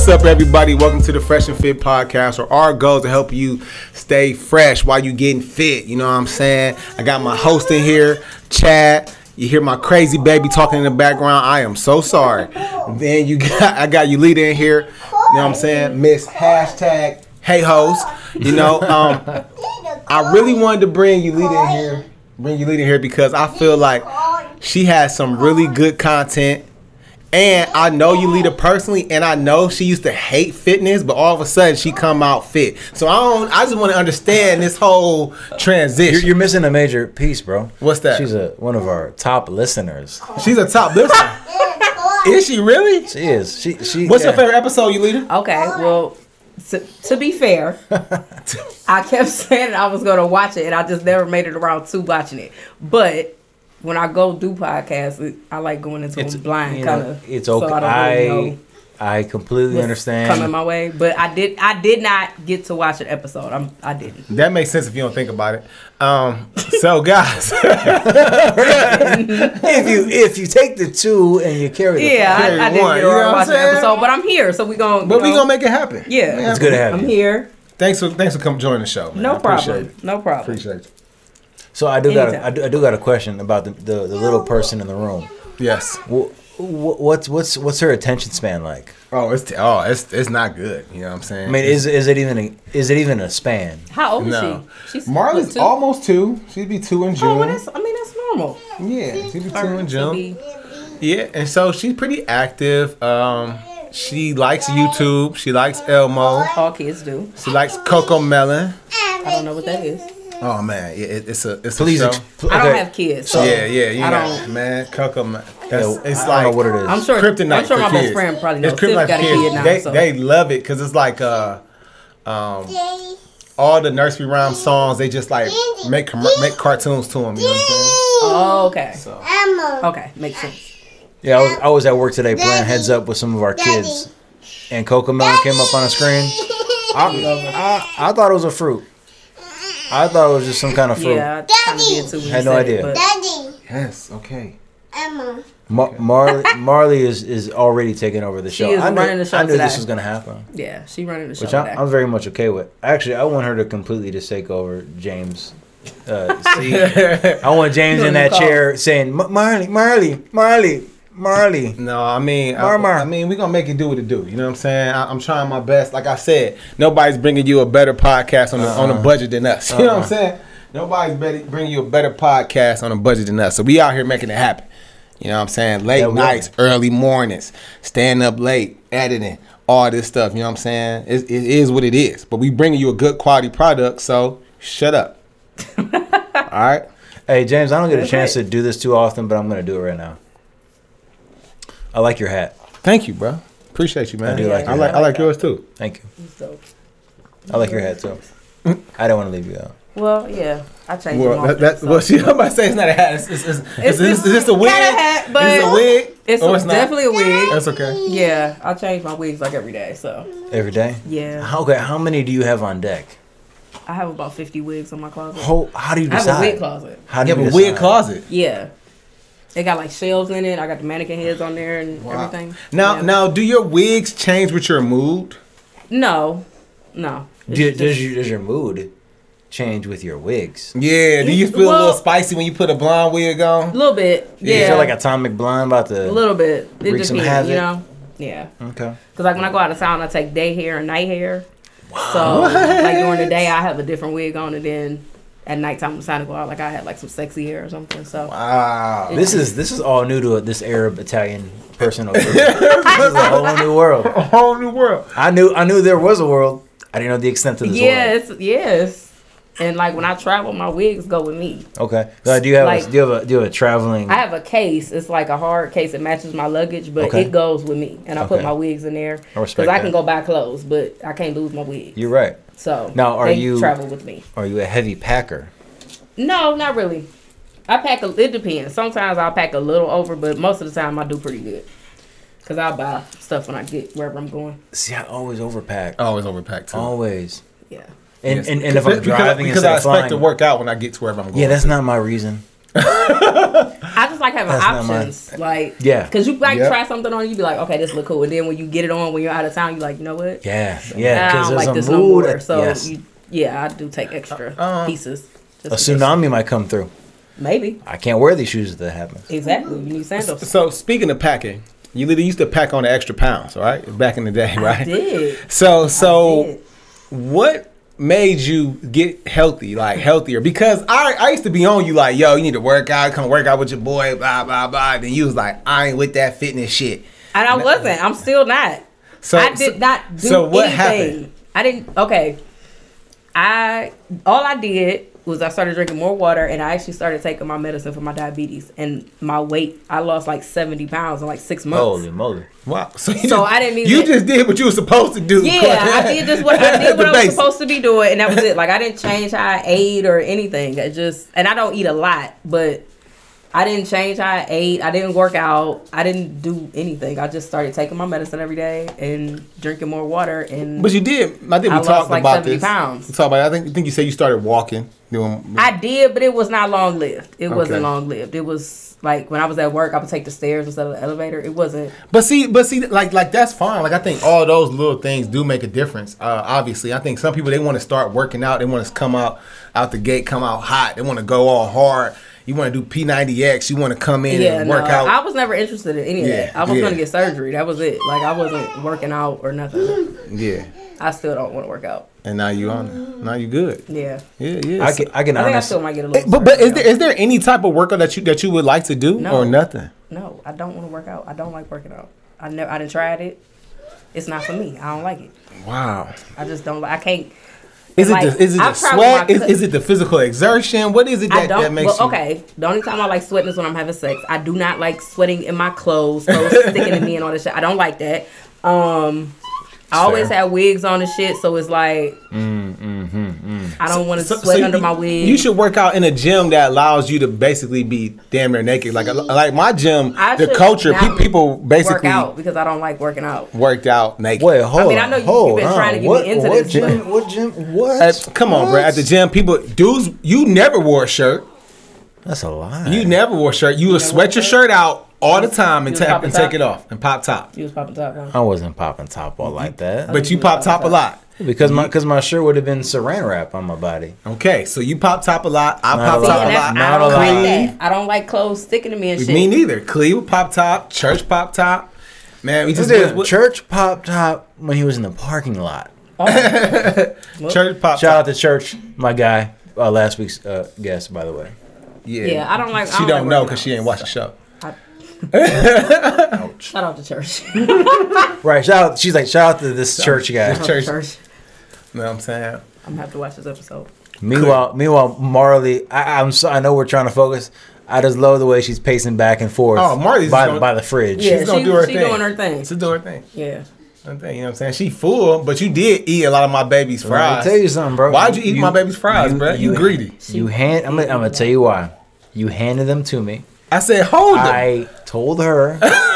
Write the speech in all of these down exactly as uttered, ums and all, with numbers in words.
up, everybody? Welcome to the Fresh and Fit podcast, where our goal is to help you stay fresh while you getting fit. You know what I'm saying? I got my host in here, Chad. You hear my crazy baby talking in the background. I am so sorry. Then you got I got you leader in here. You know what I'm saying? Miss hashtag Hey Host. You know, um, I really wanted to bring you leader in here. Bring you leader in here because I feel like she has some really good content. And I know you leader personally, and I know she used to hate fitness, but all of a sudden she come out fit. So I don't. I just want to understand this whole transition. You're, you're missing a major piece, bro. What's that? She's a one of our top listeners. She's a top listener. Is she really? She is. She. She. What's yeah. your favorite episode, you leader? Okay, well, to, to be fair, I kept saying I was going to watch it, and I just never made it around to watching it. But when I go do podcasts, I like going into It's them blind, kind of. It's okay. So I, don't I really know I completely what's understand. coming my way, but I did. I did not get to watch an episode. I'm. I didn't. That makes sense if you don't think about it. Um, so guys, if you if you take the two and you carry the Yeah, five, I, I didn't one, get you know around what I'm watch an saying? episode, but I'm here, so we gonna. but you we know, gonna make it happen. Yeah, it's good to have I'm you. here. Thanks for thanks for coming joining the show. Man. No I appreciate problem. it. No problem. Appreciate it. So I do got a, Anytime. I do, I do got a question about the, the, the little person in the room. Yes. Wh- wh- What's what's what's her attention span like? Oh, it's oh, it's it's not good. You know what I'm saying? I mean, is is it even a, is it even a span? How old No. is she? She's Marley's what, two? almost two. She'd be two in June. Oh, well, that's. I mean, that's normal. Yeah, she'd be two Or in she'll June. be- Yeah, and so she's pretty active. Um, she likes YouTube. She likes Elmo. All kids do. She likes Coco Melon. I don't know what that is. Oh man, yeah, it, it's a it's Please, a show. ex- I don't okay. have kids. So yeah, yeah, you I got don't. man, Coco Melon. That's Yeah, it's I like don't know what it is. I'm sure. Kryptonite I'm sure for my kids. best friend probably knows. It's Tiff Kryptonite got for a kids. kid now. They so. they love it because it's like uh um all the nursery rhyme songs. They just like make com- make cartoons to them. You know what I'm saying? Oh, okay. So Okay, makes sense. Yeah, I was, I was at work today playing Heads Up with some of our kids, and Coco Melon came up on the screen. I, I, I thought it was a fruit. I thought it was just some kind of fruit. Yeah, I kind of did too. when you Had no said idea. It, but Daddy, yes, okay. Emma. Ma- Marley, Marley is, is already taking over the show. is I knew, running the show I knew this today. was going to happen, yeah, she running the show. which I, today. I'm very much okay with. Actually, I want her to completely just take over James' uh, seat. I want James in that chair saying, "Ma- Marley, Marley, Marley, Marley." No, I mean, I, Marmar. I mean, we're gonna make it do what it do. You know what I'm saying? I, I'm trying my best. Like I said, nobody's bringing you a better podcast on the, on a Uh-uh. budget than us. You know what I'm Uh-uh. saying? Nobody's better, bringing you a better podcast on a budget than us. So we out here making it happen. You know what I'm saying? Late Yeah, we nights, are. early mornings, staying up late, editing, all this stuff. You know what I'm saying? It, it is what it is. But we bringing you a good quality product. So shut up. All right. Hey, James, I don't get a That's chance right. to do this too often, but I'm going to do it right now. I like your hat. Thank you, bro. Appreciate you, man. I do like I your like, hat. I like yours too. Thank you. So, I like your hat too. I don't want to leave you out. well, yeah, I changed Well, them that, often, that, so. well, see, I'm about to say it's not a hat. It's, it's, it's, it's, It's- it's, it's just a wig. kinda hat, but it's a wig. It's, or a- it's not? definitely a wig. That's okay. Yeah, I change my wigs like every day. So Every day? yeah, How, okay, how many do you have on deck? I have about fifty wigs in my closet. How, how do you I have decide? a wig closet. How do You you have a wig decide? closet. Yeah, they got like shelves in it. I got the mannequin heads on there and everything. Now, Yeah. now, do your wigs change with your mood? no, no. It's Do, just- does, your, does your mood change with your wigs? Yeah. Do you feel a Well- little spicy when you put a blonde wig a on? little bit. Do you Yeah, feel like Atomic Blonde about a to... little bit. It wreak some depends, you havoc? know. Yeah, Okay. because like when I go out of town, I take day hair and night hair. So like during the day, I have a different wig on, and then at nighttime, when it's time to go out, like I had like some sexy hair or something. So Wow. This is this is all new to this Arab Italian person over here. This is a whole new world. A whole new world. I knew I knew there was a world. I didn't know the extent of this yes, yes. And like when I travel, my wigs go with me. world. Okay. Uh, do you have Like- a, do you have a do you have a traveling? I have a case. It's like a hard case. It matches my luggage, but Okay. it goes with me. And I put Okay. my wigs in there I because respect I that. can go buy clothes, but I can't lose my wig. You're right. So Now, are they you- travel with me? Are you a heavy packer? No, not really. I pack a. It depends. Sometimes I'll pack a little over, but most of the time I do pretty good. Cause I'll buy stuff when I get wherever I'm going. See, I always overpack. Always overpacked too. Always. Yeah. And, Yes. and, and if I'm because, driving because instead I of expect flying, to work out when I get to wherever I'm going. yeah, that's not my reason. I just just like having That's not mine. options. Like, Yeah. because you like Yep. try something on, you be like, okay, this look cool, and then when you get it on when you're out of town, you like, you know what? Yeah, yeah, I because don't there's like this a no mood. more. So yes. you, yeah, I do take extra Uh, pieces. A Just in case. tsunami might come through. Maybe. I can't wear these shoes if that happens. Exactly. You need sandals. So speaking of packing, you literally used to pack on the extra pounds, right? Back in the day, right? I did. So so I did. what made you get healthy, like healthier? Because I I used to be on you like, yo, you need to work out, come work out with your boy, blah blah blah. Then you was like, I ain't with that fitness shit. And I wasn't. I'm still not. So I did so, not do so what anything. happened? I didn't. Okay. I all I did was I started drinking more water, and I actually started taking my medicine for my diabetes. And my weight, I lost like seventy pounds in like six months. Holy moly. Wow. So, you So just, I didn't even- You just did what you were supposed to do. Yeah, I did just what I did what The I was basics. supposed to be doing, and that was it. Like I didn't change how I ate or anything. I just and I don't eat a lot, but I didn't change how I ate. I didn't work out. I didn't do anything. I just started taking my medicine every day and drinking more water. And But you did. I think we I lost, talked like, about seventy this. pounds. We talked about. I think. I think you said you started walking. Doing. I did, but it was not long lived. It Okay. wasn't long lived. It was like when I was at work, I would take the stairs instead of the elevator. It wasn't. But see, but see, like, like that's fine. Like, I think all those little things do make a difference. Uh, obviously, I think some people they want to start working out. They want to come out, out the gate, come out hot. They want to go all hard. You want to do P ninety X. You want to come in Yeah, and no, work out. I was never interested in any of Yeah, that. I was yeah. gonna get surgery. That was it. Like I wasn't working out or nothing. Yeah, I still don't want to work out. and now you on. it. Now you good. Yeah. Yeah, yeah. I So- can, I can I think I honestly. still might get a Eh, little. but but is surgery, there is there any type of workout that you that you would like to do No. or nothing? No, I don't want to work out. I don't like working out. I never. I didn't tried it. It's not for me. I don't like it. Wow. I just don't. I can't. Is it Like, the, is it the I've tried sweat? with Is, my is it the physical exertion? What is it I that, don't. that makes well, you? okay. The only time I like sweating is when I'm having sex. I do not like sweating in my clothes, clothes sticking to me and all this shit. I don't like that. Um, I always Fair. have wigs on and shit, so it's like Mm, mm, mm, mm. I don't want to So- sweat so under you, my wig. You should work out in a gym that allows you to basically be damn near naked. Like like my gym, I the should culture, not pe- people work basically out because I don't like working out. worked out naked. Wait, hold on. mean, I know you- hold you've been on. trying to get me what, into what this, Gym, but- what gym? What? At- come on, bro. At the gym, people, dudes, you never wore a shirt. That's a lie. You never wore a shirt. You would never sweat wore your a shirt out all the time and, You was tap popping and take top? it off and pop top. You was popping top, huh? I wasn't popping top all like that. But you was pop popping top a top. lot. because my because my shirt would have been saran wrap on my body. Okay, so you pop top a lot. I Not pop a top lot. a And that's, lot. Not I don't a lot. like that. I don't like clothes sticking to me and shit. Me neither. Cleve pop top. Church pop top. Man, we This just is what- church pop top when he was in the parking lot. Oh. church pop Shout out top. to Church, my guy, uh, last week's uh, guest, by the way. Yeah. Yeah, I don't like- I She don't don't like know working because out, she ain't watched the so. show. Shout out to church. Right, shout out. She's like, shout out to this church guy. Shout out Church. to church. You know what I'm saying? I'm gonna have to watch this episode. Meanwhile, meanwhile, Marley, I, I'm so, I know we're trying to focus. I just love the way she's pacing back and forth. Oh, Marley's by, gonna- by the fridge. Yeah, She's gonna she- do her she thing. doing her thing. She's doing her thing. Yeah. Her thing. You know what I'm saying? She full, but you did eat a lot of my baby's Let me fries. tell you something, bro. Why'd you eat my baby's fries, bro? You greedy. You hand. I'm gonna, I'm gonna tell you why. You handed them to me. I said, hold them. I told her.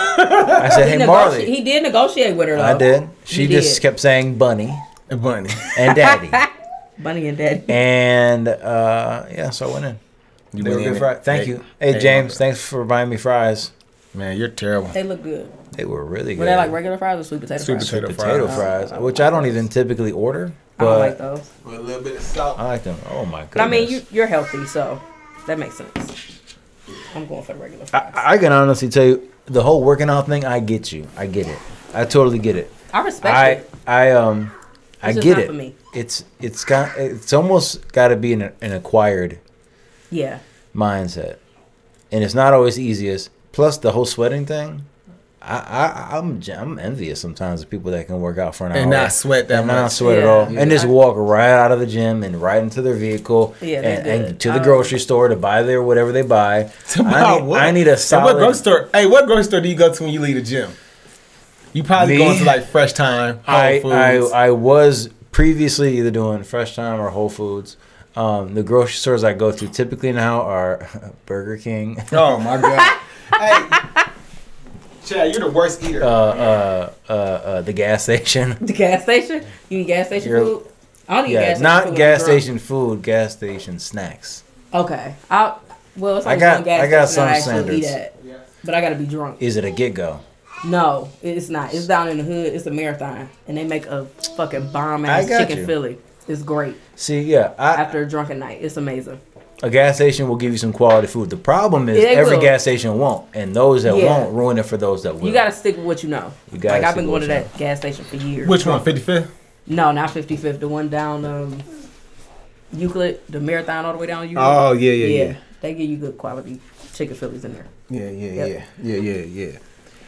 I said, He, hey, negoti- Marley. he did negotiate with her though. I did. She He just did. kept saying bunny Bunny. and daddy. Bunny and Daddy. And uh, yeah, so I went in. You They were went good in fries. it. Thank Hey, you. Hey, hey, James, my- thanks for buying me fries. Man, you're terrible. They look good. They were really good. Were they like regular fries or sweet potato Sweet fries? potato potato fries. fries, I don't which like I don't those. even typically order, I don't but like those. With a little bit of salt. I like them. Oh my goodness! But I mean, you, you're healthy, so that makes sense. I'm going for the regular fries. I, I can honestly tell you, the whole working out thing. I get you. I get it. I totally get it. I respect I it. I um I It's just get not it. for me. It's it's got it's almost got to be an, an acquired Yeah. mindset, and it's not always the easiest. Plus, the whole sweating thing. I, I I'm I'm envious sometimes of people that can work out for an And hour not sweat that and not much. sweat at Yeah. all, Yeah. and just walk right out of the gym and right into their vehicle Yeah, they and, good. and to the Um, grocery store to buy their whatever they buy. About I need, what? I need a Hey, solid. what grocery store? Hey, what grocery store do you go to when you leave the gym? You probably Me? going to like Fresh Time, Whole I, Foods. I I was previously either doing Fresh Time or Whole Foods. Um, the grocery stores I go to typically now are Burger King. oh my god! Hey, Chad, you're the worst eater. uh, uh, uh, uh, the gas station. The gas station? You eat gas station You're- food? I don't eat gas Yeah, station not food. gas I'm drunk. station food, gas station snacks. Okay. I'll, Well, it's I only got- one gas I got station I some actually eat standards. at, but I gotta be drunk. Is it a get go? No, it's not. It's down in the hood. It's a marathon, and they make a fucking bomb ass I got chicken you. Philly. It's great See, yeah, I, after a drunken night. It's amazing. a gas station will give you some quality food. The problem is Yeah, they every will. gas station won't, and those that Yeah. won't ruin it for those that will. You gotta stick with what you know. You gotta like I've stick been with going to what you that gas station for years. Which one? fifty-fifth? No, not fifty-fifth. The one down um, Euclid, the marathon all the way down Euclid. Oh yeah, yeah, yeah, yeah, They give you good quality chicken Phillies in there. yeah, yeah, Yep. yeah, yeah, yeah, yeah.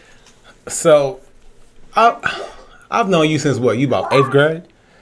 So, I I've known you since what? You about eighth grade?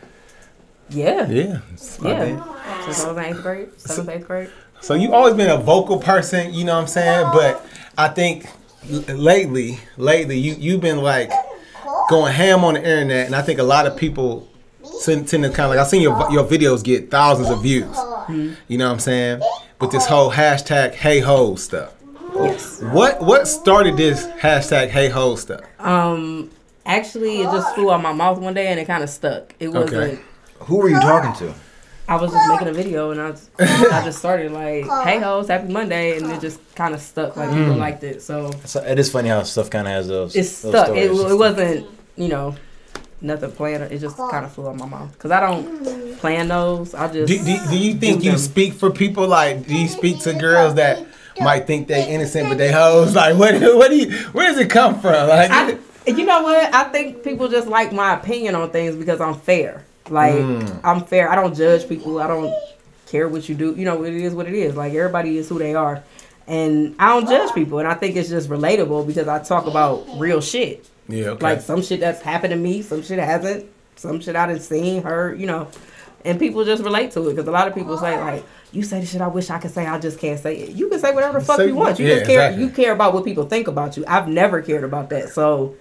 Yeah. Yeah. it's about Yeah. that. Since I was in eighth grade, seventh, eighth grade. So you always been a vocal person, you know what I'm saying? But I think l- lately, lately you you've been like going ham on the internet, and I think a lot of people tend, tend to kind of like I've seen your your videos get thousands of views. Mm-hmm. You know what I'm saying? With this whole hashtag Hey Ho stuff. Yes. What what started this hashtag Hey Ho stuff? Um. Actually, it just flew out my mouth one day and it kind of stuck. It wasn't. Okay. Who were you talking to? I was just making a video and I, was, I just started like, "Hey hoes, happy Monday," and it just kind of stuck. Like people liked it, so So it is funny how stuff kind of has those. it's those stuck. It, stories. it wasn't, you know, nothing planned. It just kind of flew out my mouth because I don't plan those. I just Do, do, do you think do you them. speak for people like? Do you speak to girls that might think they innocent but they hoes? Like what? What do you? Where does it come from? Like I, you know what? I think people just like my opinion on things because I'm fair. Like Mm. I'm fair. I don't judge people. I don't care what you do. You know, it is what it is. Like everybody is who they are, and I don't judge people. And I think it's just relatable because I talk about real shit. yeah, okay. Like some shit that's happened to me, some shit hasn't, some shit I done seen, heard, you know, and people just relate to it because a lot of people say like, "You say the shit I wish I could say, I just can't say it." You can say whatever the fuck Say you want. what- You yeah, just care. exactly. You care about what people think about you. I've never cared about that, so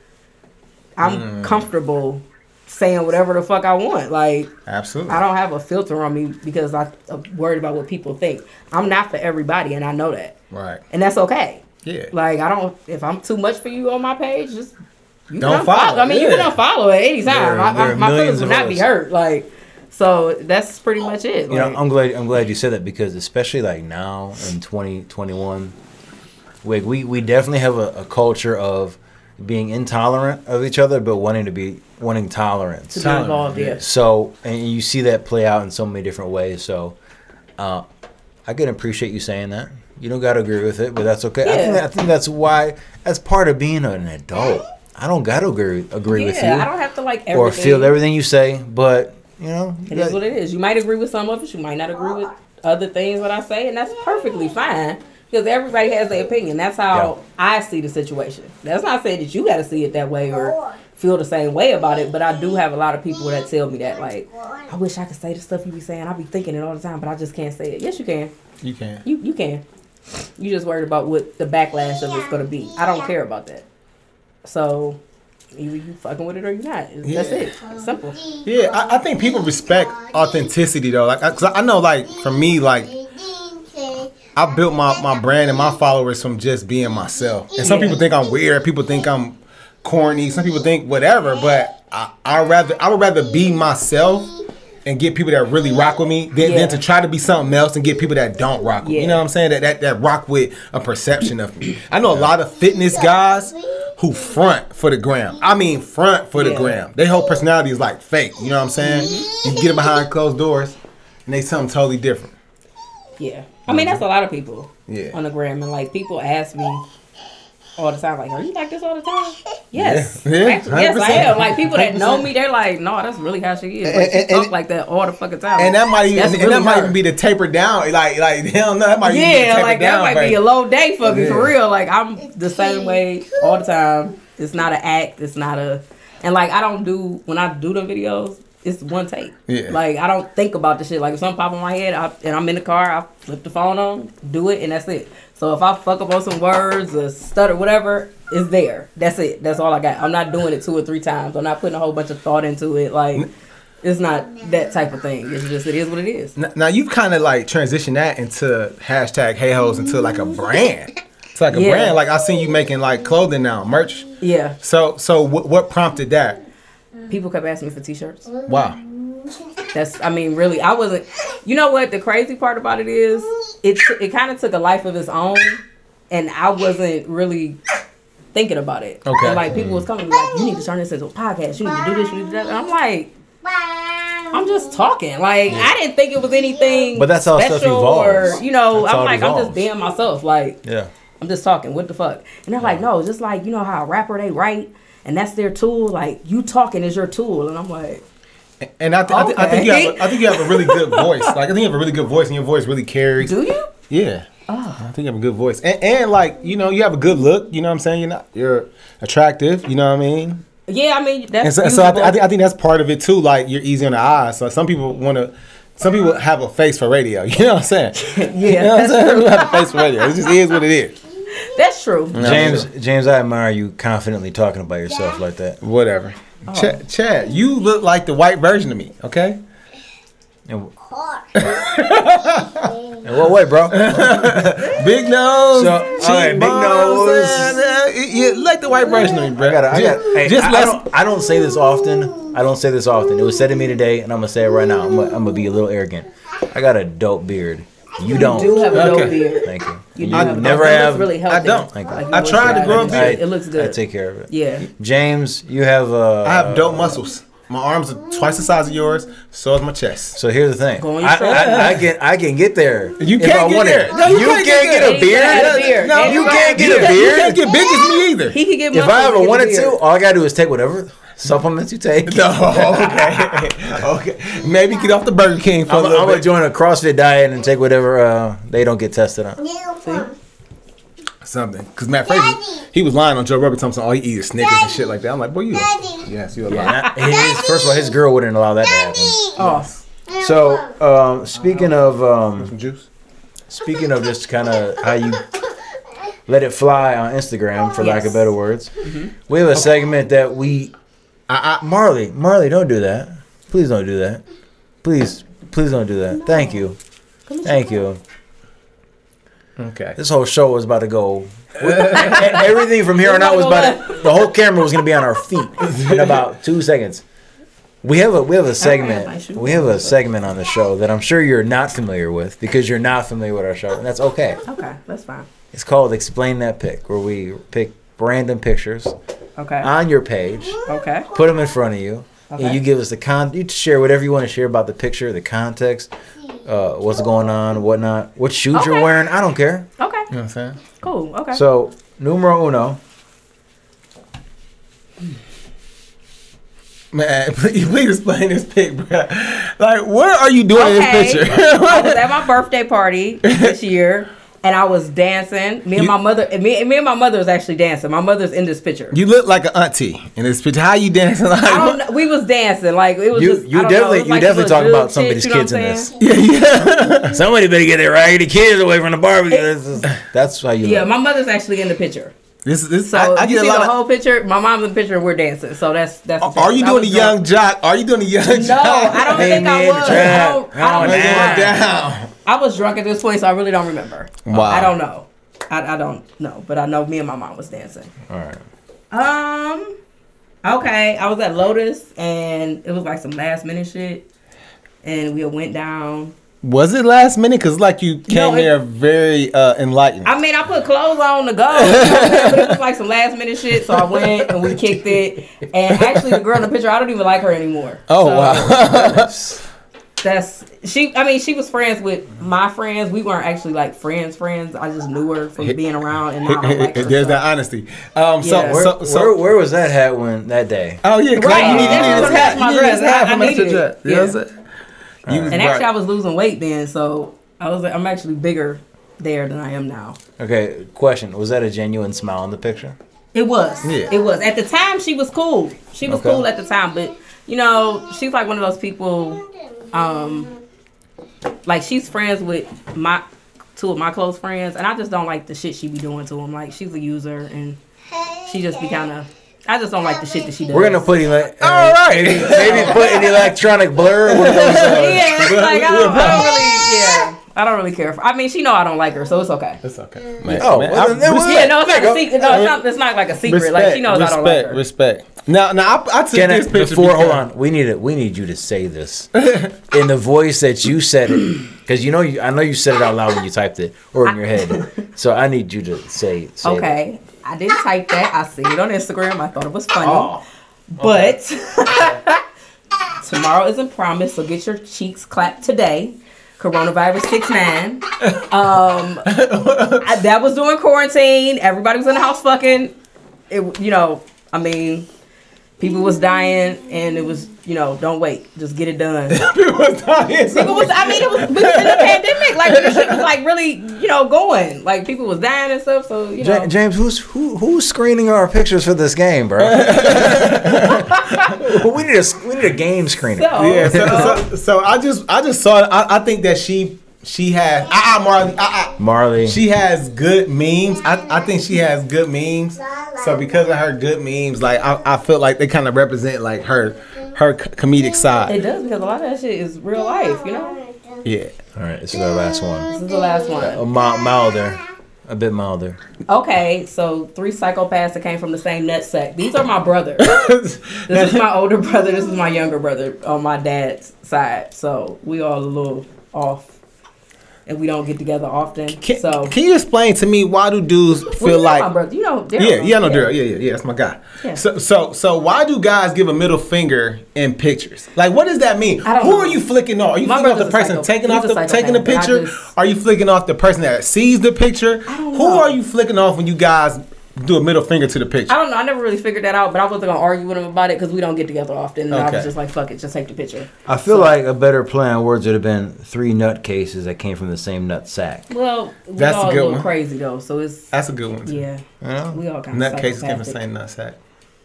I'm Mm. comfortable saying whatever the fuck I want. Like Absolutely. I don't have a filter on me because I, I'm worried about what people think. I'm not for everybody, and I know that, Right. and that's okay. Yeah. Like I don't. If I'm too much for you on my page, just you Don't can follow, unfollow. I mean, you yeah. can unfollow at any time. There- I, there I, are my millions feelings will of not be us. hurt. Like, so that's pretty much it. You know, Like, I'm glad. I'm glad you said that because especially like now in twenty twenty-one, like we we definitely have a, a culture of being intolerant of each other, but wanting to be wanting tolerance. to be Tolerant, involved, yeah. yeah. So, and you see that play out in so many different ways. So, uh, I can appreciate you saying that. You don't got to agree with it, but that's okay. I, think Yeah. I think that's why, that's part of being an adult. I don't got to agree, agree with you Yeah, I don't have to like everything. or feel everything you say, but, you know. It is what it is. You might agree with some of it. You might not agree with other things that I say, and that's perfectly fine because everybody has their opinion. That's how I see the situation. That's not saying that you got to see it that way or feel the same way about it, but I do have a lot of people that tell me that, like, I wish I could say the stuff you be saying. I be thinking it all the time, but I just can't say it. Yes, you can. You can. You you can. You just worried about what the backlash of it's gonna be. I don't care about that. So either you fucking with it or you not. That's Yeah. it. It's simple. Yeah, I, I think people respect authenticity though. Like, I- cause I know, like, for me, like, I built my, my brand and my followers from just being myself. And some Yeah. people think I'm weird. People think I'm corny. Some people think whatever. But I I rather I would rather be myself and get people that really rock with me than, Yeah. than to try to be something else and get people that don't rock with me. Yeah. You know what I'm saying? That, that that rock with a perception of me. I know a lot of fitness guys who front for the gram. I mean front for the Yeah. gram. Their whole personality is like fake. You know what I'm saying? You get them behind closed doors and they something totally different. Yeah. I mean, that's a lot of people Yeah. on the gram. And, like, people ask me all the time, like, are you like this all the time? Yes. Yeah. Yeah, Actually, yes, I one hundred percent. am. Like, people that know one hundred percent. me, they're like, no, that's really how she is. And- Like, she and- talk and- like that all the fucking time. And that might even That's and really that might her. even be the taper down. Like like they don't know that might even be the Yeah, taper like, that down, might be version. a low day fucking for Yeah. real. Like, I'm the same way all the time. It's not an act. It's not a... And, like, I don't do... When I do the videos, it's one take. Yeah. Like, I don't think about the shit. Like, if something pop in my head I, and I'm in the car, I flip the phone on, do it, and that's it. So if I fuck up on some words or stutter, whatever, it's there. That's it. That's all I got. I'm not doing it two or three times. I'm not putting a whole bunch of thought into it. Like, it's not that type of thing. It's just, it is what it is. N- Now you've kind of like transitioned that into hashtag Hey Hoes into like a brand. It's like a Yeah. brand. Like I seen you making like clothing now, merch. Yeah. So so what what prompted that? People kept asking me for t-shirts. Wow. That's, I mean, really, I wasn't, you know what, the crazy part about it is, it it kind of took a life of its own, and I wasn't really thinking about it. Okay. And like people was coming like, you need to turn this into a podcast. You need to do this. You need to do that. And I'm like, I'm just talking. Like yeah. I didn't think it was anything. But that's how special stuff evolves. Or you know, that's I'm like, evolves. I'm just being myself. Like, yeah, I'm just talking. What the fuck? And they're like, no, just like you know how a rapper they write, and that's their tool. Like you talking is your tool. And I'm like. And I, th- I, th- I think you have a, I think you have a really good voice. Like I think you have a really good voice, and your voice really carries. Do you? Yeah. Oh. I think you have a good voice, and, and like you know, you have a good look. You know what I'm saying? You're not you're attractive. You know what I mean? Yeah, I mean that's. And so, so I, th- I, th- I think that's part of it too. Like you're easy on the eyes. So some people want to. Some people have a face for radio. You know what I'm saying? Yeah, you know what I'm that's saying? true. People have a face for radio. It just is what it is. That's true. James, James, I admire you confidently talking about yourself like that. Whatever. Oh. Chad, Chad, you look like the white version of me. Okay. In, in what way, bro? Big nose. So, all right, big nose. Uh, you look like the white version of me, bro. I gotta, I just, gotta, hey, just I, I, don't, I don't say this often. I don't say this often. It was said to me today, and I'm gonna say it right now. I'm gonna, I'm gonna be a little arrogant. I got a dope beard. You don't. You do have a Okay. dope beard. Thank you. You You, do have a never dope beard. It have. looks really healthy. I don't. Thank you. Like, I tried to grow a I- beard. It looks good. I take care of it. Yeah. James, you have. Uh, I have dope muscles. My arms are twice the size of yours. So is my chest. So here's the thing. Go on your I, shoulder. I, I can I can get there. You if can't I get wanted. there. No, you you can't can't get get, there. a beard. He got a beard. No, And you he can't got- get a You beard. can't get big as me either. He could get. If I muscles ever and wanted get a to, beard. all I gotta do is take whatever supplements you take. No, okay, okay. Maybe get off the Burger King for I'm a little gonna bit. join a CrossFit diet and take whatever uh, they don't get tested on. Something, because Matt Fraser, he was lying on Joe Rogan, talking all he eats is Snickers and shit like that. I'm like, boy, you, a, yes, you a liar. Not- his, first of all, his girl wouldn't allow that to happen. Oh, So, um, speaking of um, Some juice. speaking of just kind of how you let it fly on Instagram, for lack of Yes. better words, we have a segment that we. I, I, Marley, Marley, don't do that. Please don't do that. Please, please don't do that. Thank you, thank you. okay. This whole show was about to go. Everything from here on out was about to, the whole camera was going to be on our feet in about two seconds. We have a we have a segment we have a segment on the show that I'm sure you're not familiar with because you're not familiar with our show, and that's okay. okay, that's fine. It's called Explain That Pic, where we pick random pictures Okay. on your page, Okay. put them in front of you, Okay. and you give us the con. You share whatever you want to share about the picture, the context, uh, what's going on, whatnot, what shoes Okay. you're wearing. I don't care. Okay. You know what I'm saying? Cool. Okay. So numero uno. Man, please, please explain this pic, bro. Like, what are you doing okay. in this picture? I was at my birthday party this year, and I was dancing. Me and You- my mother, and me, me and my mother was actually dancing. My mother's in this picture. You look like an auntie in this picture. How you dancing? Like, I don't know. We was dancing like it was. You just, you I don't know, definitely it was you like definitely a talk little about jig, somebody's you know kids in what I'm this. saying? yeah, yeah. Somebody better get their raggedy kids away from the barbecue. This is- That's how you. Yeah, look. my mother's actually in the picture. This is this. So I, I you get a see lot the of. whole picture. My mom's in the picture, and we're dancing. So that's that's. the Are you picture. I doing was a young drunk. jock? Are you doing a young No, jock? I don't Hey, think man, I was. the I trap. don't, I Come don't on Going remember. down. I was drunk at this point, so I really don't remember. Wow. I don't know. I, I don't know, but I know me and my mom was dancing. All right. Um. Okay, I was at Lotus, and it was like some last minute shit, and we went down. Was it last minute? Cause like you came No, it- there very uh, enlightened. I mean, I put clothes on to go, you know what I'm saying? But it was like some last minute shit, so I went and we kicked it. And actually, the girl in the picture, I don't even like her anymore. oh So, wow. That's she. I mean, she was friends with my friends. We weren't actually like friends. Friends. I just knew her from being around, and now I don't like her. There's so. that honesty. Um. So Yeah. Where, so so. where, where was that hat when that day? oh yeah. 'cause Right, You need, you that's need what this hat. matched my You need this dress. hat I- from I match your needed dress. it. You know what I'm Yeah. saying? You was And actually, I right. was losing weight then, so I was. I'm actually bigger there than I am now. Okay, question: was that a genuine smile in the picture? It was. Yeah. It was. At the time, she was cool. She was Okay. cool at the time, but you know, she's like one of those people. Um, like she's friends with my two of my close friends, and I just don't like the shit she be doing to them. Like she's a user, and she just be kind of. I just don't like the shit that she does. We're gonna put ele- uh, All right. maybe, maybe put an electronic blur. One of those, uh, Yeah, it's like I don't, I don't really. Yeah, I don't really care. For, I mean, she know I don't like her, so it's okay. It's okay. Man, Oh, man, well, I- then- then respect. we'll- Yeah, no, it's There not you a go. secret. No, it's not. It's not like a secret. Respect, like she knows respect, I don't like her. Respect. Now, now I, I took Can I, this picture before, hold because- on. We need it. We need you to say this in the voice that you said it, because you know, you, I know you said it out loud when you typed it or in your head. So I need you to say. say Okay, I didn't type that. I see it on Instagram. I thought it was funny, Oh, but tomorrow isn't promised. So get your cheeks clapped today. Coronavirus six nine. Um, I, that was during quarantine. Everybody was in the house fucking. It, you know, I mean, people was dying, and it was, you know, don't wait, just get it done. People was dying. People was, I mean, it was, we was in the pandemic, like the shit was like really, you know, going. Like people was dying and stuff. So you know, Ja- James, who's who who's screening our pictures for this game, bro? we need a we need a game screener. So, Yeah, so, so, so I just I just saw it. I, I think that she she has ah ah Marley ah ah Marley. she has good memes. I, I think she has good memes. So because of her good memes, like I, I feel like they kind of represent like her her c- comedic side. it does, because a lot of that shit is real life, you know. Yeah. All right, this is our last one. This is the last A one. mi- milder, a bit milder. Okay, so three psychopaths that came from the same nutsack. These are my brothers. This is my older brother. This is my younger brother on my dad's side. So we all a little off, and we don't get together often. Can, so can you explain to me why do dudes well, feel you know like my brother. You know, Daryl, yeah, yeah, I know yeah. Daryl. Yeah, yeah, yeah, that's my guy. Yeah. So, so, so, why do guys give a middle finger in pictures? Like, what does that mean? I don't Who know. are you flicking off? Are you My flicking off the brother's a person psycho- taking he's off a the psychopath, taking the but I picture? just- Are you flicking off the person that sees the picture? I don't Who know. are you flicking off when you guys do a middle finger to the picture? I don't know. I never really figured that out, but I wasn't gonna argue with him about it because we don't get together often. And I Okay. was just like, "Fuck it, just take the picture." I feel So- like a better play on words would have been three nut cases that came from the same nut sack. Well, we That's a all a good little one. crazy though, so it's That's a good one. Too. yeah, Yeah. we all kind Nut of cases come from the psychopathic. same nut sack.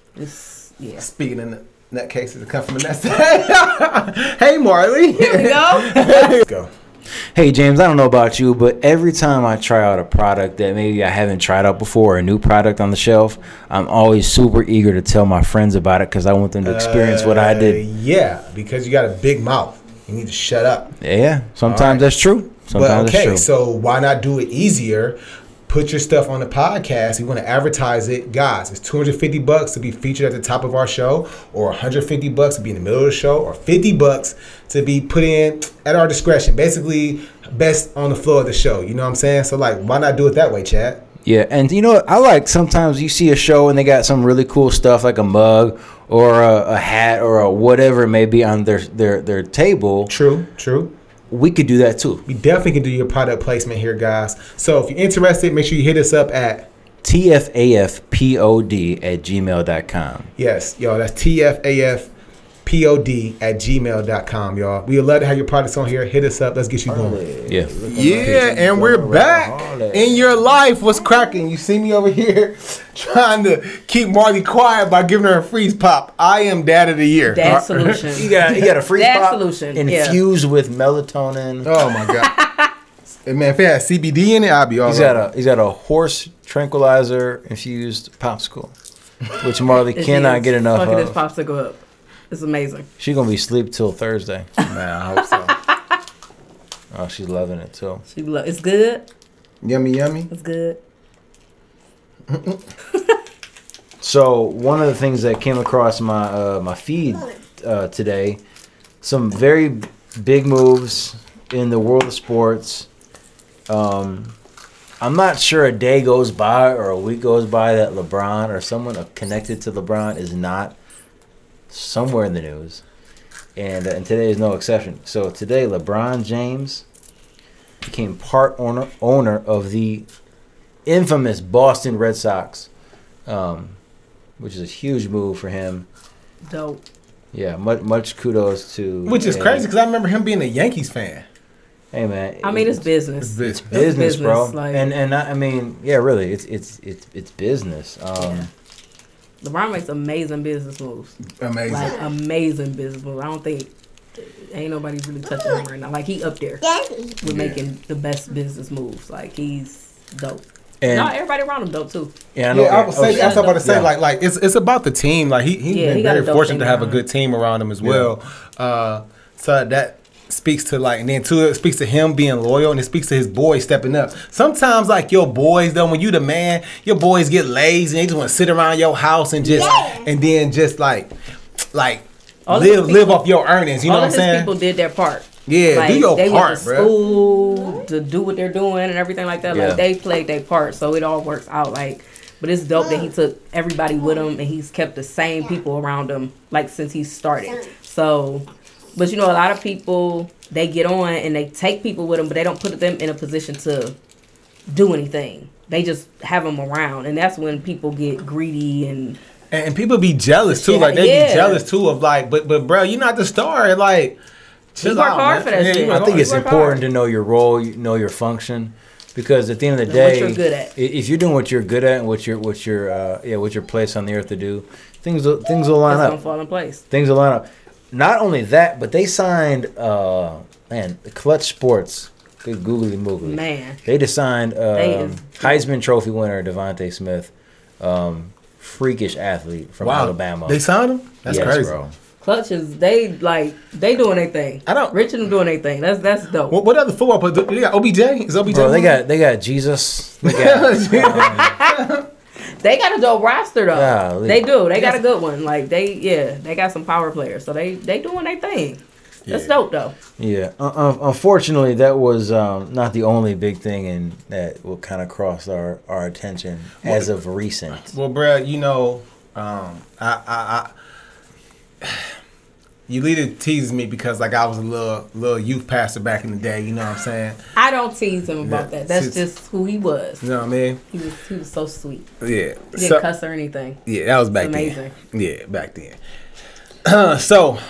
It's yeah. Speaking of nut, nut cases that come from a nut sack. Hey, Marley. Here we go. Let's go. Hey James, I don't know about you, but every time I try out a product that maybe I haven't tried out before, a new product on the shelf, I'm always super eager to tell my friends about it because I want them to experience what I Uh, did. Yeah, because you got a big mouth. You need to shut up. Yeah, sometimes All right. that's true. Sometimes But okay, that's true. so why not do it easier? Put your stuff on the podcast. You want to advertise it, guys. It's two hundred fifty bucks to be featured at the top of our show, or one hundred fifty bucks to be in the middle of the show, or fifty bucks to be put in at our discretion. Basically, best on the floor of the show. You know what I'm saying? So like, why not do it that way, Chad? Yeah, and you know what? I like sometimes you see a show and they got some really cool stuff like a mug or a, a hat or a whatever it may be on their their their table. True, true. We could do that too. We definitely can do your product placement here, guys. So if you're interested, make sure you hit us up at T F A F P O D at gmail dot com. yes, y'all. That's T F A F P O D at gmail dot com, y'all. We would love to have your products on here. Hit us up. Let's get you going. Yeah. Yeah, and we're back in your life. What's cracking? You see me over here trying to keep Marley quiet by giving her a freeze pop. I am dad of the year. Dad solution. You got you got a freeze That pop solution, yeah. infused with melatonin. Oh my god. And man, if it had C B D in it, I'd be all He's right. got a he's got a horse tranquilizer infused popsicle, which Marley It cannot is get enough fucking this of. popsicle up. It's amazing. She's gonna be asleep till Thursday. Man, I hope so. Oh, she's loving it too. She lo- it's good. Yummy, yummy. It's good. So one of the things that came across my uh, my feed uh, today, some very big moves in the world of sports. Um, I'm not sure a day goes by or a week goes by that LeBron or someone connected to LeBron is not somewhere in the news, and uh, and today is no exception. So today, LeBron James became part owner owner of the infamous Boston Red Sox. Um, which is a huge move for him. Dope. Yeah, much much kudos to. Which is uh, crazy because I remember him being a Yankees fan. Hey man, I mean, it's business. It's business. It's business, bro. business, like- and and I, I mean, yeah, really, it's it's it's it's business. Um, Yeah. LeBron makes amazing business moves. Amazing. Like amazing business moves. I don't think ain't nobody really touching him right now. Like he up there with making the best business moves. Like he's dope. and No, everybody around him dope too. yeah, I know, Yeah, I would say oh, that's what I'm about to say. yeah. Like, like it's it's about the team. Like he he's Yeah, been he got very a dope fortunate team to have a around good team around him as well. Uh, so that speaks to like, and then two, it speaks to him being loyal, and it speaks to his boys stepping up. Sometimes like your boys though, when you the man, your boys get lazy and they just want to sit around your house and just, yeah. and then just like, like all live people, live off your earnings. You know what I'm saying? People did their part. Yeah, like, do your they part, went to bro. School to do what they're doing and everything like that. Yeah. Like they played their part, so it all works out. Like, but it's dope that he took everybody with him and he's kept the same people around him like since he started. So, but you know, a lot of people they get on and they take people with them, but they don't put them in a position to do anything. They just have them around, and that's when people get greedy and and, and people be jealous too. Yeah, like they yeah. be jealous too of like, but but bro, you're not the star. Like. You work out, hard man. for that yeah, shit. I think it's work important hard. to know your role, you know your function, because at the end of the And what day, you're good at. if you're doing what you're good at and what you're what you're uh, yeah what you're placed on the earth to do, things will, things will line It's up. gonna fall in place. Things will line up. Not only that, but they signed uh, man Clutch Sports. Good googly moogly. Man, they just signed They um, is- Heisman Trophy winner Devontae Smith, um, freakish athlete from Wow. Alabama. They signed him? That's yes, crazy. bro. Clutches, they like they doing their thing. I don't- Rich and them doing their thing. That's that's dope. What, what other football players? They got O B J? Is O B J? Bro, they got they got Jesus. They got, They got a dope roster though. Golly. They do. They got a good one. Like they, yeah, they got some power players. So they they doing their thing. That's Yeah. dope though. Yeah, uh, uh, unfortunately, that was um, not the only big thing, and that will kind of cross our, our attention as of recent. Well, bro, you know, um, I, I, I, you leader teases me because like I was a little little youth pastor back in the day. You know what I'm saying? I don't tease him about Yeah. that. That's Sis- just who he was. You know what I mean? He was he was so sweet. Yeah. He didn't So- cuss or anything. Yeah, that was back Amazing. then. Yeah, back then. So,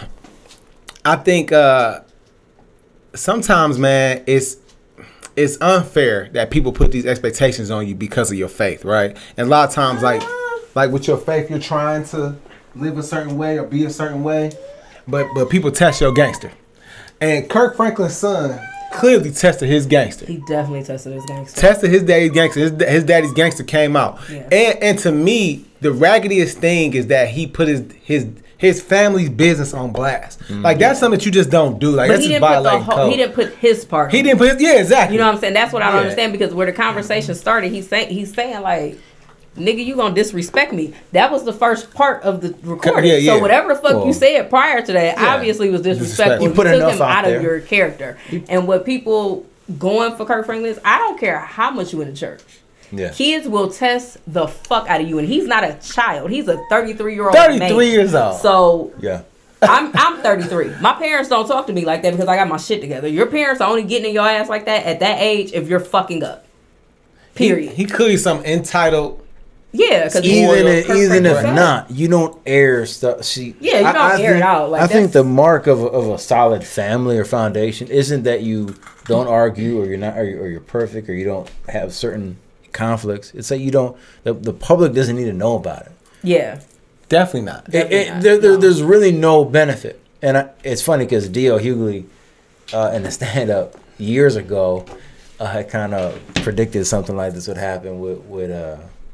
I think uh, sometimes, man, it's it's unfair that people put these expectations on you because of your faith, right? And a lot of times, like like with your faith, you're trying to live a certain way or be a certain way, but but people test your gangster. And Kirk Franklin's son clearly tested his gangster. He definitely tested his gangster. Tested his daddy's gangster. His, his daddy's gangster came out. Yeah. And and to me, the raggediest thing is that he put his his his family's business on blast. Mm-hmm. Like that's something that you just don't do. Like But that's he just didn't put the violating whole, code. he didn't put his part. He on didn't put his, yeah, exactly. You know what I'm saying? That's what I don't Yeah. understand because where the conversation started, he's saying he's saying like, "Nigga, you gonna disrespect me?" That was the first part of the recording. Yeah, yeah. So whatever the fuck Well, you said prior to that, yeah. obviously was disrespectful. Disrespectful. You, You put took enough him out out there. of your character. And what people going for Kirk Franklin is, I don't care how much you in the church. Yeah. Kids will test the fuck out of you, and he's not a child. He's a thirty-three year old. thirty-three years old. So Yeah. I'm I'm thirty-three. My parents don't talk to me like that because I got my shit together. Your parents are only getting in your ass like that at that age if you're fucking up. Period. He, he clearly some entitled. yeah, because Even if, even if Franklin. not, you don't air stuff. See, Yeah, you don't I, I air it think, out. Like, I think that's- the mark of a, of a solid family or foundation isn't that you don't argue or you're not or you're, or you're perfect or you don't have certain conflicts. It's that you don't. The, the public doesn't need to know about it. Yeah. Definitely not. It, Definitely it, not, there, there, no. there's really no benefit, and I, it's funny because D L Hughley, uh, in the stand-up years ago, uh, had kind of predicted something like this would happen with with uh,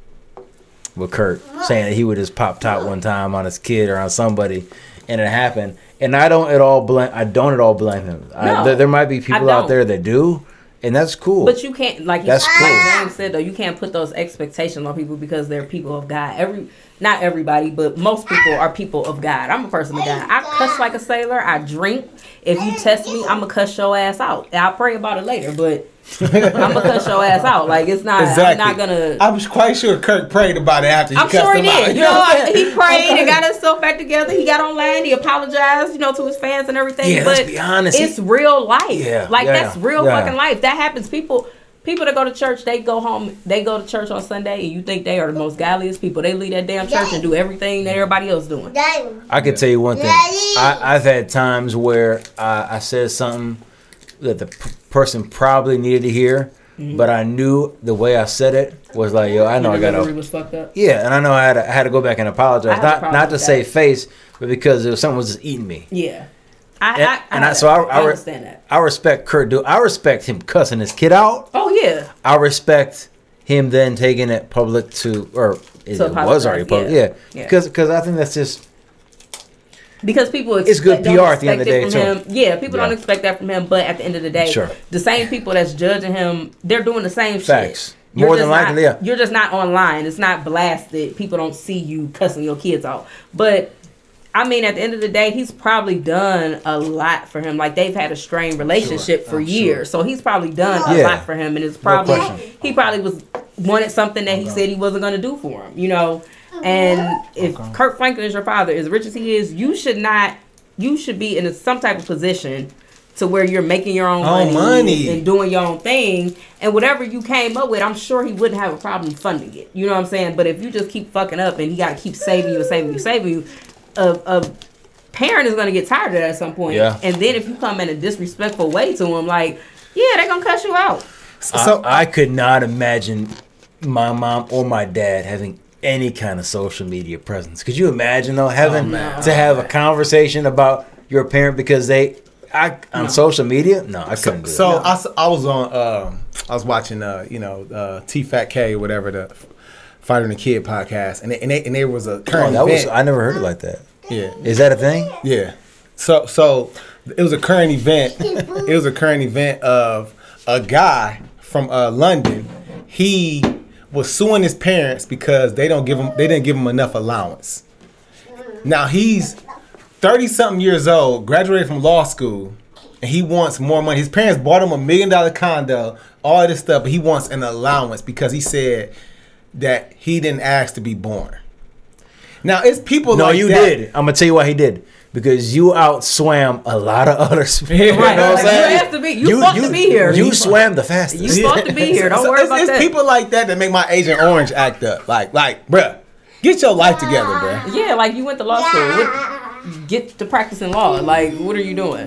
with Kurt, saying that he would just pop top one time on his kid or on somebody, and it happened. And I don't at all blame. I don't at all blame him. I, No, there, there might be people I out don't. there that do, and that's cool. But you can't, like, That's like cool. James said, though, you can't put those expectations on people because they're people of God. Every, not everybody, but most people are people of God. I'm a person of God. I cuss like a sailor. I drink. If you test me, I'm going to cuss your ass out. And I'll pray about it later, but I'm going to cuss your ass out. Like, it's not, Exactly. I'm not going to. I was quite sure Kirk prayed about it after he I'm cussed sure he him out. did. You know, what I'm I- saying? he prayed Okay. and got himself back together. He got online. He apologized, you know, to his fans and everything. Yeah, but let's be honest, it's he- real life. Yeah, like yeah, that's real yeah. fucking life. That happens. People, people that go to church, they go home. They go to church on Sunday, and you think they are the most godliest people. They leave that damn church and do everything that everybody else doing. I can tell you one thing. I, I've had times where I, I said something that the p- person probably needed to hear, Mm-hmm. but I knew the way I said it was like, yo, I know I Your got delivery to. was fucked up. Yeah, and I know I had to, I had to go back and I apologize. have a Not problem not to with save that. face, but because it was something was just eating me. Yeah, I, And, I, I, and I, have so that. I, I, re- understand that. I respect Kurt. Do I respect him cussing his kid out? Oh yeah, I respect him then taking it public to, or it, To it was already apologize, public, yeah. yeah, Yeah. because because I think that's just Because people expect, It's good P R at the end of the don't day, expect it from him. Yeah, people Yeah. don't expect that from him. But at the end of the day, Sure. the same people that's judging him, they're doing the same Facts. shit. You're More just than likely, not, yeah. You're just not online. It's not blasted. People don't see you cussing your kids out. But I mean, at the end of the day, he's probably done a lot for him. Like they've had a strained relationship Sure. for I'm years, so he's probably done a Yeah. lot for him. And it's probably question. he probably was wanted something that he said he wasn't going to do for him. You know, and if Kirk Franklin is your father, as rich as he is, you should not. You should be in a, some type of position to where you're making your own Own money, money. and doing your own thing, and whatever you came up with, I'm sure he wouldn't have a problem funding it. You know what I'm saying? But if you just keep fucking up and he got to keep saving you and saving you, saving you, a, a parent is gonna get tired of that at some point. Yeah. And then if you come in a disrespectful way to him, like, yeah, they're gonna cuss you out. So I, I could not imagine my mom or my dad having any kind of social media presence. Could you imagine though having man. to have a conversation about your parent because they I on No. social media? No, I couldn't do So that. I, s- I was on, um, I was watching, uh, you know, uh, T Fat K or whatever, the Fighter and the Kid podcast, and they, and, they, and there was a Oh, current that was event. I never heard it like that. yeah, Is that a thing? yeah. So so it was a current event. It was a current event of a guy from uh, London. He was suing his parents because they don't give him, they didn't give him enough allowance. Now he's thirty something years old, graduated from law school, and he wants more money. His parents bought him a million dollar condo, all of this stuff, but he wants an allowance because he said that he didn't ask to be born. Now it's people No, like you that. did. I'm gonna tell you why he did. Because you outswam a lot of others. Right. You know what I'm Like, you saying? have to be- you supposed to be here. You You- swam the fastest. You supposed to be here. Don't So worry it's, about it's that. people like that that make my Agent Orange act up. Like, like, bruh, get your life together, bruh. Yeah, like you went to law school. What, get to practicing law. Like, what are you doing?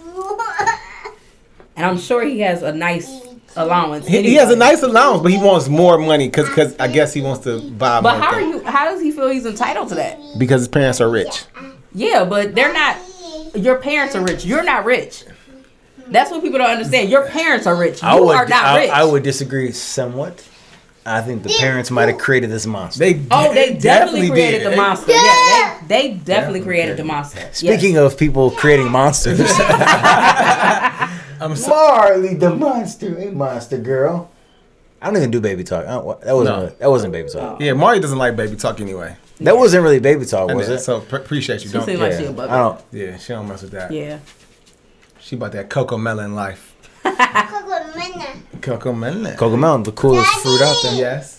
And I'm sure he has a nice allowance. He, he has a anyway. nice allowance, but he wants more money because because I guess he wants to buy But more how are things. you? How does he feel he's entitled to that? Because his parents are rich. Yeah, but they're not. Your parents are rich. You're not rich. That's what people don't understand. Your parents are rich. You I would, are not I, rich. I would disagree somewhat. I think the parents might have created this monster. They Oh, they definitely, created did. the monster. Yeah, they, they definitely created the monster. Speaking Yes. of people creating monsters, I'm so, Marley the monster, a monster girl. I don't even do baby talk. I don't, that wasn't No. really- that wasn't baby talk. yeah, Marty doesn't like baby talk anyway. That wasn't really baby talk, was And it? So pr- appreciate you. She Don't. seemed like Yeah. she above I don't. Yeah, she don't mess with that. it. Yeah. She about that cocoa melon life. Cocoa melon. Cocomelon, the coolest fruit out there. Yes.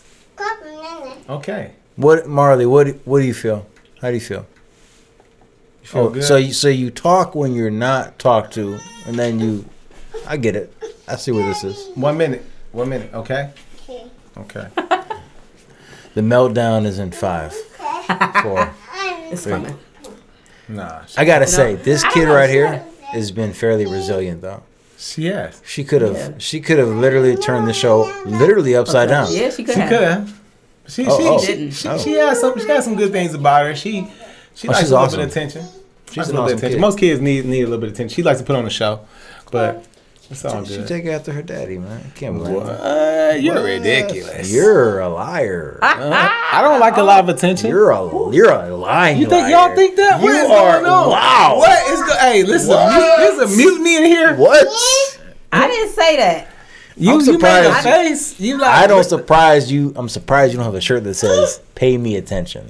Okay. What, Marley? What? What do you feel? How do you feel? You feel Oh, good? so you so you talk when you're not talked to, and then you. I get it. I see what this is. One minute. One minute. Okay. Okay. The meltdown is in five, four. It's Three. coming. Nah. She, I gotta No. say, this I kid don't right know, here has been fairly resilient, though. she has. She could have, Yeah. she could have literally turned the show literally upside down. Yeah, she could She have. could have. She Oh, she, oh. she, Didn't. she, Oh. she has some she has some good things about her. She she Oh, likes she's a little awesome. bit of attention. She likes an a little bit awesome of attention. kid. Most kids need need a little bit of attention. She likes to put on a show, but it's all She good. take after her daddy, man. Can't blame her. What? You're ridiculous. You're a liar. I don't like a lot of attention. You're a you're a lying. You think liar. y'all think that? You What is are going on? wow. What is go- Hey, listen, What? mut- there's a mutiny in here. What? I didn't say that. You, I'm you made a surprised. face. You like I don't surprise you. I'm surprised you don't have a shirt that says "Pay me attention."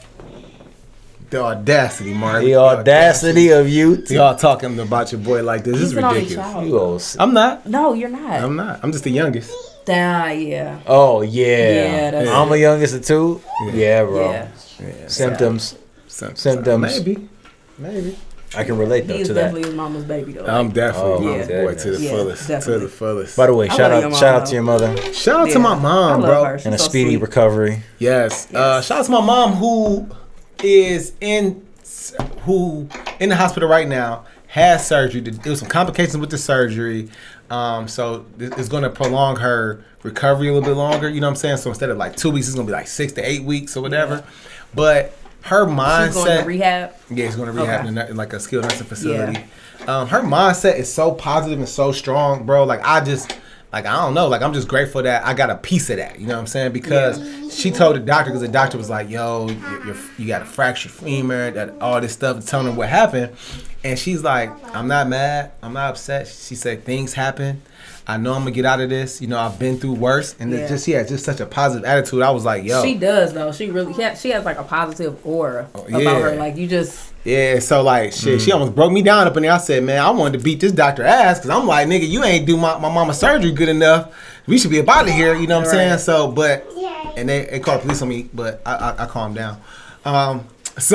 the audacity, Mark. The audacity of you. To, Y'all talking about your boy like this. This is He's an only ridiculous. child. you old s- I'm not. No, you're not. I'm not. I'm just the youngest. Ah, yeah. Oh yeah. Yeah, that's I'm a youngest of two. Yeah, bro. Yeah. Yeah, Symptoms. some- Symptoms. Maybe. Maybe. I can relate though He's to that. definitely his mama's baby though. I'm definitely Oh, mama's yeah. boy to the Yeah, fullest. To definitely. the fullest. By the way, I shout love out your shout mom, out to your mother Shout out to Yeah. my I mom, love bro. her. She's and a so speedy sweet. recovery. Yes. Uh, Yes. shout out to my mom who is in who in the hospital right now. Has surgery. There was some complications with the surgery. Um, so th- it's going to prolong her recovery a little bit longer. You know what I'm saying? So instead of like two weeks, it's going to be like six to eight weeks or whatever. But her mindset. She's going to rehab. Yeah, he's going to rehab Okay. in, a- in like a skilled nursing facility. Um, her mindset is so positive and so strong, bro. Like I just, like I don't know, like I'm just grateful that I got a piece of that. You know what I'm saying? Because yeah. she told the doctor, because the doctor was like, "Yo, you're, you're, you got a fractured femur, that all this stuff," telling her what happened, and she's like, "I'm not mad, I'm not upset." She said, "Things happen. I know I'm gonna get out of this. You know, I've been through worse." And yeah. it's just, yeah, just such a positive attitude. I was like, yo. She does, though. She really, she has, she has like a positive aura oh, yeah. about her. Like, you just. Yeah, so like, shit, mm. she almost broke me down up in there. I said, man, I wanted to beat this doctor ass because I'm like, nigga, you ain't do my, my mama surgery good enough. We should be up out of here. You know what I'm right. saying? So, but, and they, they called the police on me, but I, I, I calmed down. Um, so.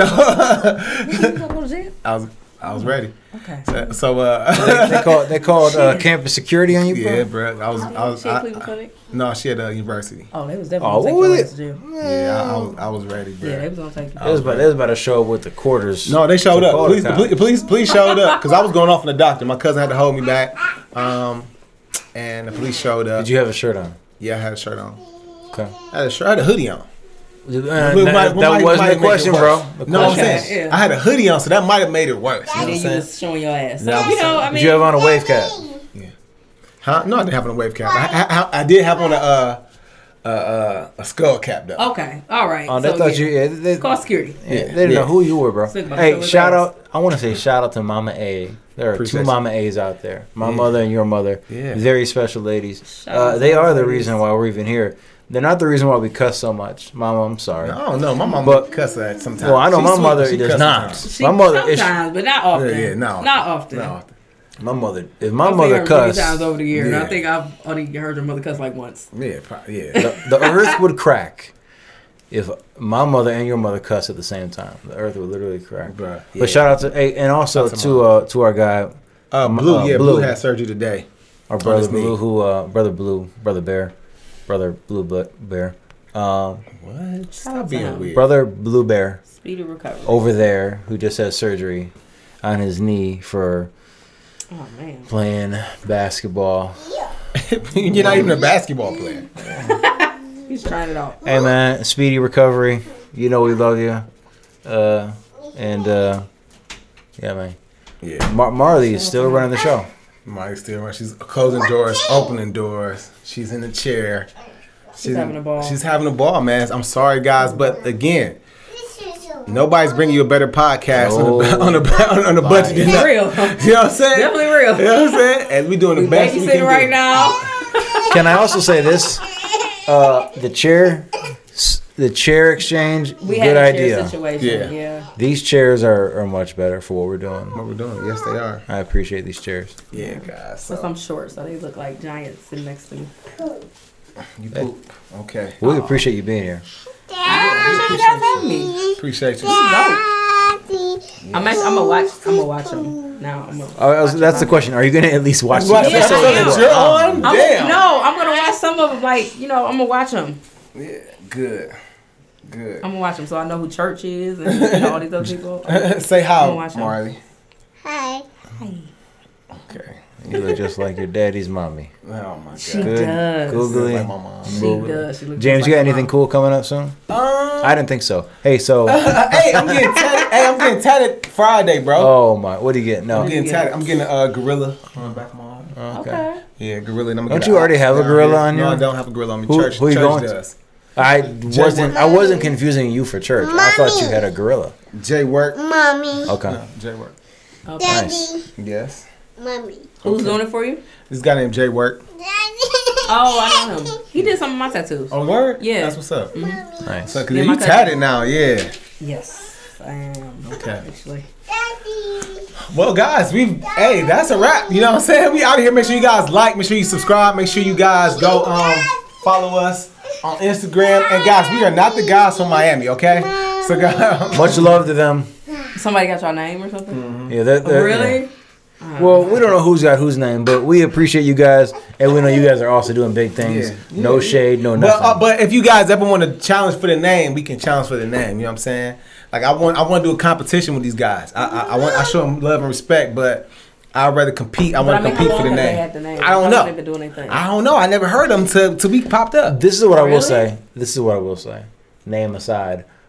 I was. I was ready. Okay. So, so uh, they, they called they called uh, campus security on you, bro? Yeah, bro. I was. I was. She at Cleveland Clinic? No, she at uh, university. Oh, they was definitely oh, gonna take you to jail. Yeah, I, I was. I was ready, bro. Yeah, they was gonna take you. They was about. They was about to show up with the quarters. No, they showed up. Please, please, please, please showed up because I was going off on the doctor. My cousin had to hold me back, um, and the police showed up. Did you have a shirt on? Yeah, I had a shirt on. Okay. I had a shirt. I had a hoodie on. Uh, that that might, wasn't the question, bro. The no, question. I'm saying yeah. I had a hoodie on, so that might have made it worse. You know and then you was showing your ass. So, no, you know, I mean, did you have on a wave cap? Yeah. Huh? No, I didn't have on a wave cap. I, I, I did have on a uh, uh, uh, a skull cap though. Okay, all right. Oh, they so, thought yeah. you. Yeah, they, call security. Yeah, yeah. They didn't yeah. know who you were, bro. Hey, shout ass. out. I want to say shout out to Mama A. There are Appreciate two Mama A's out there. My yeah. mother and your mother. Yeah. Very special ladies. Uh, they are the reason why we're even here. They're not the reason why we cuss so much. Mama, I'm sorry. I don't know. My mom but, cuss at sometimes. Well, I know She's my sweet, mother does not. She, my mother sometimes, is, but not often. Yeah, yeah, not, not often. Not often. My mother, if my I've mother cuss. many times over the year, yeah. and I think I've only heard your mother cuss like once. Yeah, probably, yeah. The, the earth would crack if my mother and your mother cuss at the same time. The earth would literally crack. Bruh, yeah. But shout out to, hey, and also to uh, to our guy. Uh, Blue, uh, yeah, Blue. Blue had surgery today. Our brother Blue, who, uh, brother Blue, brother Bear, brother Blue Bear. Um, what? Stop being weird. Brother Blue Bear. Speedy recovery. Over there, who just had surgery on his knee for oh, man. playing basketball. You're not even a basketball player. He's trying it out. Hey, man, speedy recovery. You know we love you. Uh, and, uh, yeah, man. Yeah. Mar- Marley is still running the show. Marley's still running. She's closing doors, opening doors. She's in the chair. She's, she's having a ball. She's having a ball, man. I'm sorry, guys, but again, nobody's bringing you a better podcast oh, on a on a, on a budget than that. Real. You know what I'm saying? Definitely real. You know what I'm saying? And we doing the we best we can right do. now. Can I also say this? Uh, the chair, the chair exchange. We good had a idea. Chair situation. Yeah. yeah. These chairs are, are much better for what we're doing. What we're doing? Yes, they are. I appreciate these chairs. Yeah, guys. So. Plus, I'm short, so they look like giants sitting next to me. You poop. Okay. We oh. appreciate you being here. I appreciate you. Appreciate you. I'm actually, I'm gonna watch. I'm gonna watch them now. I'm gonna oh, was, that's the question. Are you gonna at least watch them? Watch yeah, that you're on? I'm, Damn. No, I'm gonna watch some of them. Like you know, I'm gonna watch them. Yeah. Good. Good. I'm gonna watch them so I know who Church is and you know, all these other people. Say hi, Marley. Hi. Hi. Okay. You look just like your daddy's mommy. Oh my god. She Good. does. Googly. Like my mom. She Google. does. She looks James, like you got anything mom. cool coming up soon? Um, I didn't think so. Hey, so. Uh, hey, I'm getting tatted. Hey, I'm getting tatted Friday, bro. Oh my! What do you get? No. I'm getting tatted. I'm getting a uh, gorilla on the back of my arm. Oh, okay. okay. Yeah, gorilla. And I'm don't you already have a gorilla here. on you? No, I don't have a gorilla on me. Who, church. Who are you church going does. to? I wasn't. I wasn't confusing you for church. Mommy. I thought you had a gorilla. Jay Work. Mommy. Okay. No, Jay Work. Okay. Daddy. Nice. Yes. Mommy. Who's okay. doing it for you? This guy named Jay Work. Daddy. Oh, I know him. He did some of my tattoos. Oh, word? Yeah. That's what's up. Mm-hmm. Nice. So, cause yeah, you tatted now, yeah. Yes, I am. Okay. Actually. Daddy. Well, guys, we hey, that's a wrap. You know what I'm saying? We out of here. Make sure you guys like. Make sure you subscribe. Make sure you guys go um follow us on Instagram. And guys, we are not the guys from Miami, okay? So, guys, much love to them. Somebody got your name or something? Mm-hmm. Yeah, they're, they're, oh, really? Yeah. Uh, well, we don't know who's got whose name, but we appreciate you guys, and we know you guys are also doing big things. Yeah. No yeah. shade, no nothing. But, uh, but if you guys ever want to challenge for the name, we can challenge for the name. You know what I'm saying? Like I want, I want to do a competition with these guys. I, I, I want, I show them love and respect, but I'd rather compete. I want to I mean, compete for the name. the name. I don't know. Been doing anything. I don't know. I never heard them to to be popped up. This is what oh, I will really? say. This is what I will say. Name aside,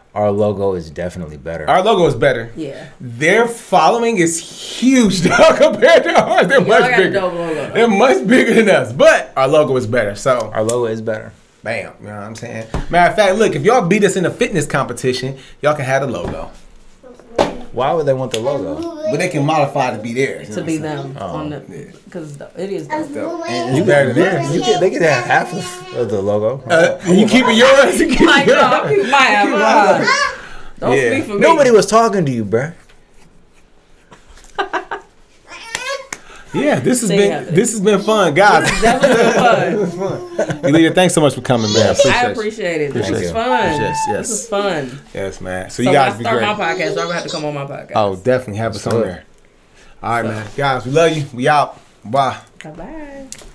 our logo is definitely better. Our logo is better. Yeah. Their following is huge, dog, compared to ours. They're Y'all much got a bigger. dope logo. They're much bigger than us, but our logo is better. So, Our logo is better. bam, you know what I'm saying? Matter of fact, look, if y'all beat us in a fitness competition, y'all can have the logo. Why would they want the logo? But they can modify to be theirs. you To know be what I'm saying? them on the because it is dope. So, You and it's better than theirs. You could, they could have half of, of the logo. Uh, you keeping yours? You keeping My yours? God, people might have mine. mine. Don't Yeah. speak for me. Nobody was talking to you, bruh. Yeah, this has Say been nothing. this has been fun, guys. That was fun. Leader, thanks so much for coming, man. I you. appreciate it. This Appreciate was you. fun. Yes, yes. This was fun. Yes, man. So, So you when guys I be start great. my podcast, y'all gonna have to come on my podcast. Oh, definitely have us on Good. there. All right, man. Guys, we love you. We out. Bye. Bye bye.